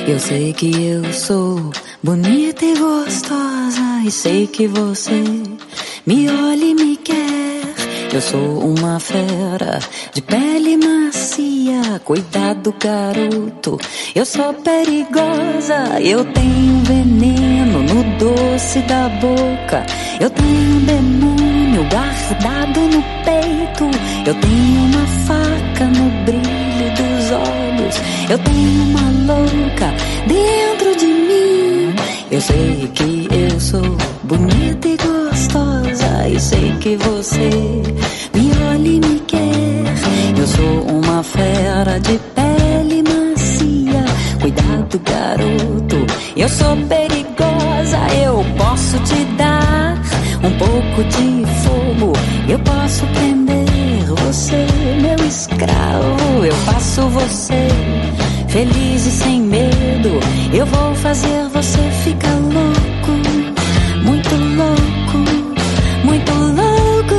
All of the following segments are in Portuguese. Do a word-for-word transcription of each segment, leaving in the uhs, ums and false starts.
Eu sei que eu sou bonita e gostosa, e sei que você me olha e me quer. Eu sou uma fera de pele macia, cuidado garoto, eu sou perigosa. Eu tenho veneno no doce da boca, eu tenho um demônio guardado no peito, eu tenho uma faca no brilho dos olhos, eu tenho uma louca dentro de mim. Eu sei que eu sou bonita e gostosa, e sei que você me olha e me quer. Eu sou uma fera de pele macia, cuidado garoto, eu sou perigosa. Eu posso te dar um pouco de fogo, eu posso prender você, meu escravo. Eu faço você feliz e sem medo, eu vou fazer você ficar louco, muito louco, muito louco.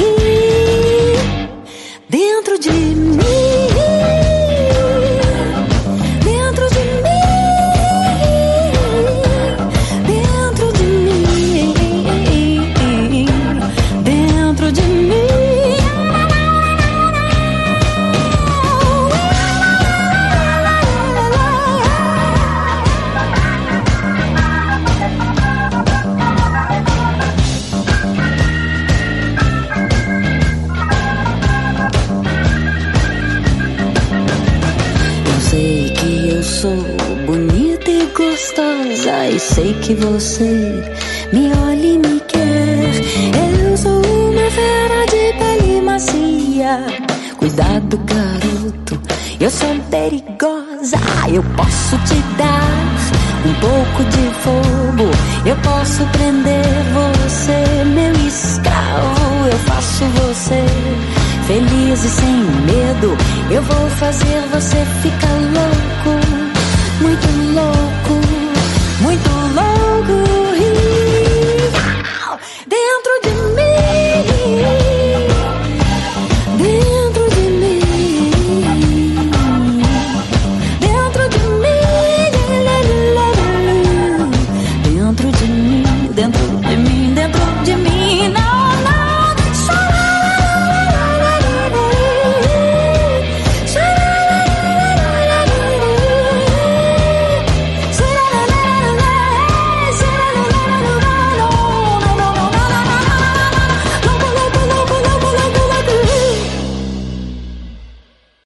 E dentro de mim, dentro de mim, dentro de mim, dentro de mim. Sou bonita e gostosa, e sei que você me olha e me quer. Eu sou uma fera de pele macia, cuidado garoto, eu sou perigosa. Eu posso te dar um pouco de fogo, eu posso prender você, meu escravo. Eu faço você feliz e sem medo, eu vou fazer você ficar